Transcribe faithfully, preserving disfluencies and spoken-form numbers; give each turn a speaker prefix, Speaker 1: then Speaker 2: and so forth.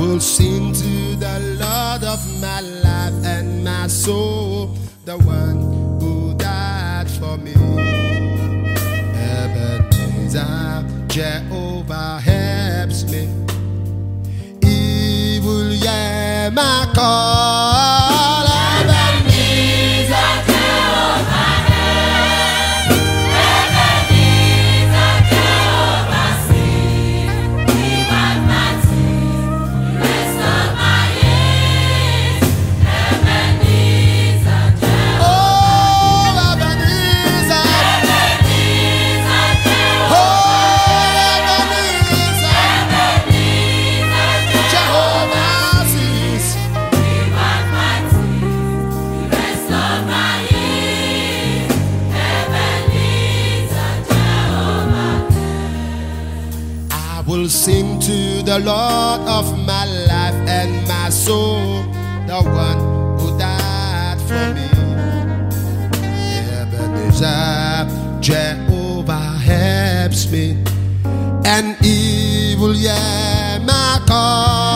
Speaker 1: will sing to the Lord of my life and my soul, the one who died for me. Ebenezer, Jehovah helps me. He will hear my call.
Speaker 2: Ebenezer, Jehovah help. Ebenezer, Jehovah see. He was my teeth, restore my years. Ebenezer, Jehovah.
Speaker 1: Oh, Ebenezer.
Speaker 2: Ebenezer, Jehovah.
Speaker 1: Oh, Ebenezer.
Speaker 2: Ebenezer,
Speaker 1: Jehovah sees.
Speaker 2: He was my teeth, restore my years. Ebenezer, Jehovah.
Speaker 1: I will sing to the Lord of my life and my soul, the one who died for me. Ebenezer, Jehovah helps me, and he will hear my call.